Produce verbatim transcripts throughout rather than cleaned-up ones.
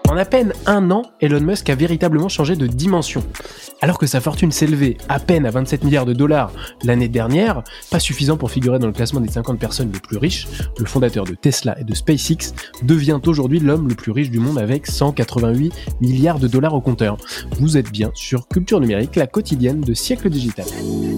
En à peine un an, Elon Musk a véritablement changé de dimension. Alors que sa fortune s'élevait à peine à vingt-sept milliards de dollars l'année dernière, pas suffisant pour figurer dans le classement des cinquante personnes les plus riches, le fondateur de Tesla et de SpaceX devient aujourd'hui l'homme le plus riche du monde avec cent quatre-vingt-huit milliards de dollars au compteur. Vous êtes bien sur Culture Numérique, la quotidienne de Siècle Digital.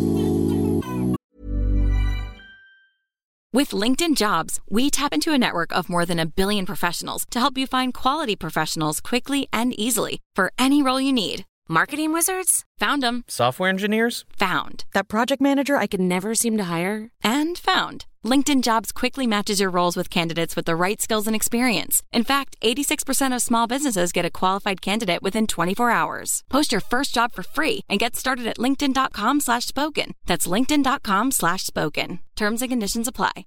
With LinkedIn Jobs, we tap into a network of more than a billion professionals to help you find quality professionals quickly and easily for any role you need. Marketing wizards? Found them. Software engineers? Found. That project manager I could never seem to hire? And found. LinkedIn Jobs quickly matches your roles with candidates with the right skills and experience. In fact, eighty-six percent of small businesses get a qualified candidate within twenty-four hours. Post your first job for free and get started at linkedin.com slash spoken. That's linkedin.com slash spoken. Terms and conditions apply.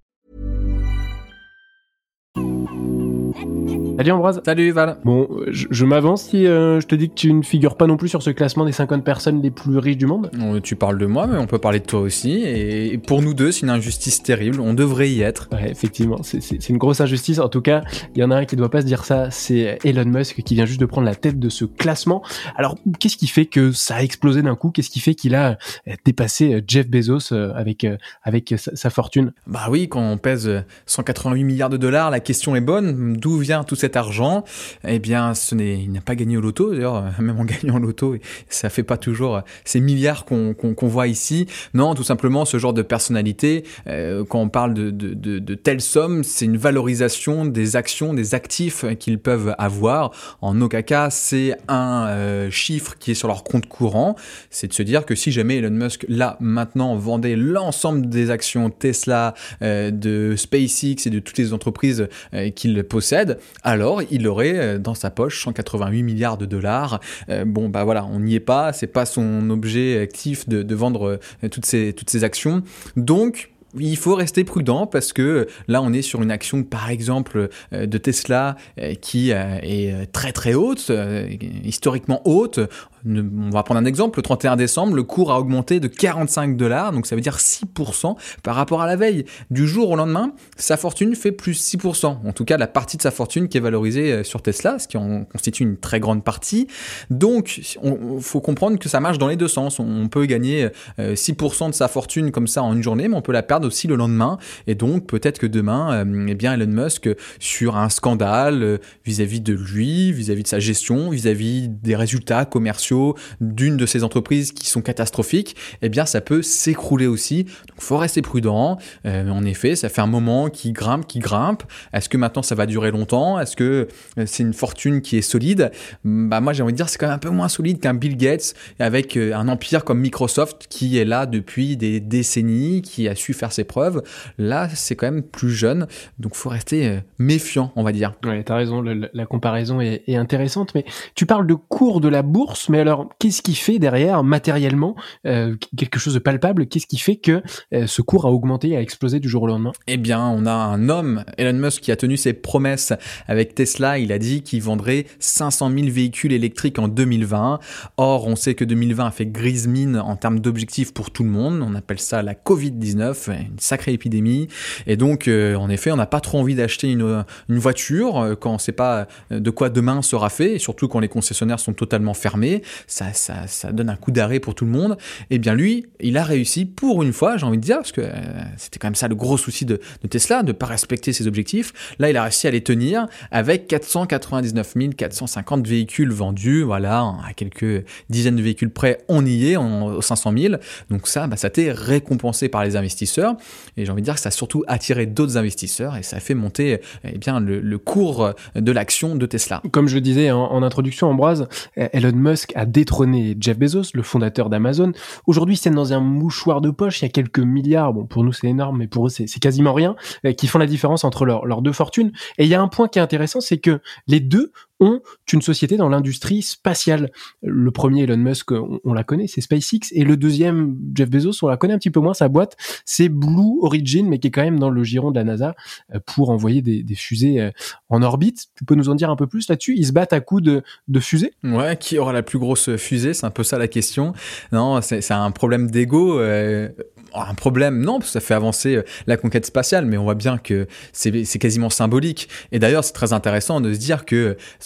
Salut Ambroise. Salut Val. Bon, je, je m'avance si euh, je te dis que tu ne figures pas non plus sur ce classement des cinquante personnes les plus riches du monde. Tu parles de moi, mais on peut parler de toi aussi. Et pour nous deux, c'est une injustice terrible. On devrait y être. Ouais, effectivement, c'est, c'est, c'est une grosse injustice. En tout cas, il y en a un qui ne doit pas se dire ça. C'est Elon Musk qui vient juste de prendre la tête de ce classement. Alors, qu'est-ce qui fait que ça a explosé d'un coup ? Qu'est-ce qui fait qu'il a dépassé Jeff Bezos avec, avec sa, sa fortune ? Bah oui, quand on pèse cent quatre-vingt-huit milliards de dollars, la question est bonne. D'où vient tout cet argent? Eh bien, ce n'est, il n'a pas gagné au loto. D'ailleurs, même en gagnant au loto, ça fait pas toujours ces milliards qu'on, qu'on, qu'on voit ici. Non, tout simplement, ce genre de personnalité, euh, quand on parle de, de, de, de telles sommes, c'est une valorisation des actions, des actifs qu'ils peuvent avoir. En aucun cas, c'est un euh, chiffre qui est sur leur compte courant. C'est de se dire que si jamais Elon Musk, là, maintenant, vendait l'ensemble des actions Tesla, euh, de SpaceX et de toutes les entreprises euh, qu'il possède, alors il aurait dans sa poche cent quatre-vingt-huit milliards de dollars. Euh, bon, bah voilà, on n'y est pas, c'est pas son objet actif de, de vendre euh, toutes ces, toutes ces actions. Donc, il faut rester prudent parce que là, on est sur une action, par exemple, euh, de Tesla euh, qui euh, est très très haute, euh, historiquement haute. On va prendre un exemple, le trente et un décembre, le cours a augmenté de quarante-cinq dollars, donc ça veut dire six pour cent par rapport à la veille. Du jour au lendemain, sa fortune fait plus six pour cent. En tout cas, la partie de sa fortune qui est valorisée sur Tesla, ce qui en constitue une très grande partie. Donc, il faut comprendre que ça marche dans les deux sens. On peut gagner six pour cent de sa fortune comme ça en une journée, mais on peut la perdre aussi le lendemain. Et donc, peut-être que demain, eh bien, Elon Musk, sur un scandale vis-à-vis de lui, vis-à-vis de sa gestion, vis-à-vis des résultats commerciaux d'une de ces entreprises qui sont catastrophiques, eh bien ça peut s'écrouler aussi. Donc faut rester prudent. Euh, en effet, ça fait un moment qui grimpe, qui grimpe. Est-ce que maintenant ça va durer longtemps ? Est-ce que c'est une fortune qui est solide ? Bah moi j'ai envie de dire c'est quand même un peu moins solide qu'un Bill Gates avec un empire comme Microsoft qui est là depuis des décennies, qui a su faire ses preuves. Là c'est quand même plus jeune, donc faut rester méfiant, on va dire. Ouais, t'as raison, le, la comparaison est, est intéressante, mais tu parles de cours de la bourse, mais alors, qu'est-ce qui fait derrière, matériellement, euh, quelque chose de palpable, qu'est-ce qui fait que euh, ce cours a augmenté, a explosé du jour au lendemain ? Eh bien, on a un homme, Elon Musk, qui a tenu ses promesses avec Tesla. Il a dit qu'il vendrait cinq cent mille véhicules électriques en deux mille vingt. Or, on sait que deux mille vingt a fait grise mine en termes d'objectifs pour tout le monde. On appelle ça la covid dix-neuf, une sacrée épidémie. Et donc, euh, en effet, on n'a pas trop envie d'acheter une, une voiture quand on ne sait pas de quoi demain sera fait, et surtout quand les concessionnaires sont totalement fermés. Ça, ça, ça donne un coup d'arrêt pour tout le monde. Et bien lui, il a réussi pour une fois, j'ai envie de dire, parce que euh, c'était quand même ça le gros souci de, de Tesla, de ne pas respecter ses objectifs. Là, il a réussi à les tenir avec quatre cent quatre-vingt-dix-neuf mille quatre cent cinquante véhicules vendus. Voilà, à quelques dizaines de véhicules près, on y est, on, aux cinq cent mille. Donc ça, bah, ça a été récompensé par les investisseurs. Et j'ai envie de dire que ça a surtout attiré d'autres investisseurs et ça a fait monter eh bien, le, le cours de l'action de Tesla. Comme je le disais en, en introduction, Ambroise, Elon Musk a détrôné Jeff Bezos, le fondateur d'Amazon. Aujourd'hui, c'est dans un mouchoir de poche, il y a quelques milliards, bon pour nous c'est énorme, mais pour eux c'est, c'est quasiment rien, euh, qui font la différence entre leurs leurs deux fortunes. Et il y a un point qui est intéressant, c'est que les deux ont une société dans l'industrie spatiale. Le premier, Elon Musk, on, on la connaît, c'est SpaceX, et le deuxième, Jeff Bezos, on la connaît un petit peu moins, sa boîte, c'est Blue Origin, mais qui est quand même dans le giron de la NASA euh, pour envoyer des, des fusées euh, en orbite. Tu peux nous en dire un peu plus là-dessus ? Ils se battent à coups de, de fusées ? Ouais, qui aura la plus grosse fusée ? C'est un peu ça la question. Non, c'est, c'est un problème d'ego. Euh, un problème, non, parce que ça fait avancer la conquête spatiale, mais on voit bien que c'est, c'est quasiment symbolique. Et d'ailleurs, c'est très intéressant de se dire que ce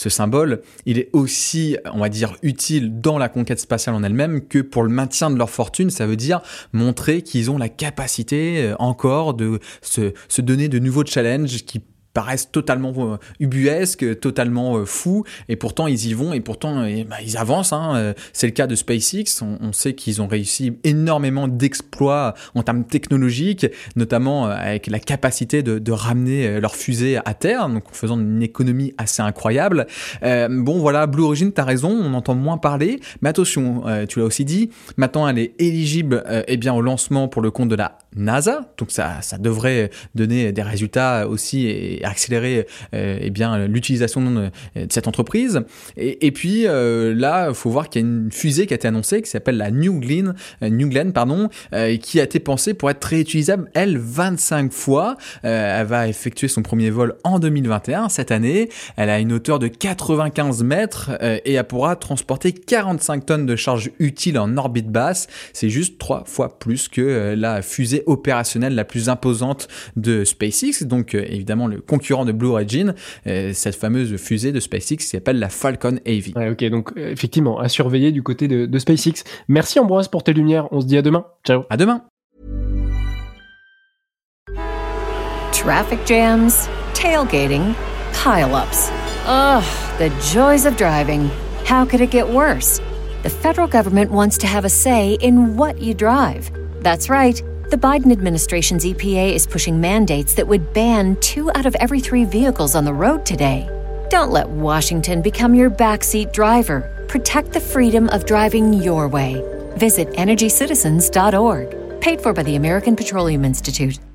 ce symbole, il est aussi, on va dire, utile dans la conquête spatiale en elle-même que pour le maintien de leur fortune. Ça veut dire montrer qu'ils ont la capacité encore de se, se donner de nouveaux challenges qui paraissent totalement euh, ubuesques, totalement euh, fous, et pourtant ils y vont, et pourtant et, bah, ils avancent. Hein. C'est le cas de SpaceX. On, on sait qu'ils ont réussi énormément d'exploits en termes technologiques, notamment avec la capacité de, de ramener leur fusée à terre, donc en faisant une économie assez incroyable. Euh, bon voilà, Blue Origin, t'as raison, on entend moins parler, mais attention, euh, tu l'as aussi dit, maintenant elle est éligible euh, eh bien, au lancement pour le compte de la NASA, donc ça, ça devrait donner des résultats aussi et accélérer euh, eh bien l'utilisation de, de cette entreprise. Et, et puis euh, là, il faut voir qu'il y a une fusée qui a été annoncée qui s'appelle la New Glenn, euh, New Glenn pardon, euh, qui a été pensée pour être réutilisable elle vingt-cinq fois. Euh, elle va effectuer son premier vol en deux mille vingt et un cette année. Elle a une hauteur de quatre-vingt-quinze mètres euh, et elle pourra transporter quarante-cinq tonnes de charge utile en orbite basse. C'est juste trois fois plus que euh, la fusée opérationnelle la plus imposante de SpaceX. Donc euh, évidemment le concurrent de Blue Origin, euh, cette fameuse fusée de SpaceX qui s'appelle la Falcon Heavy. Ouais, ok, donc euh, effectivement, à surveiller du côté de, de SpaceX. Merci Ambroise pour tes lumières, on se dit à demain. Ciao. À demain. Traffic jams, tailgating, pile-ups. Ugh, the joys of driving. How could it get worse? The federal government wants to have a say in what you drive. That's right. The Biden administration's E P A is pushing mandates that would ban two out of every three vehicles on the road today. Don't let Washington become your backseat driver. Protect the freedom of driving your way. Visit energy citizens dot org. Paid for by the American Petroleum Institute.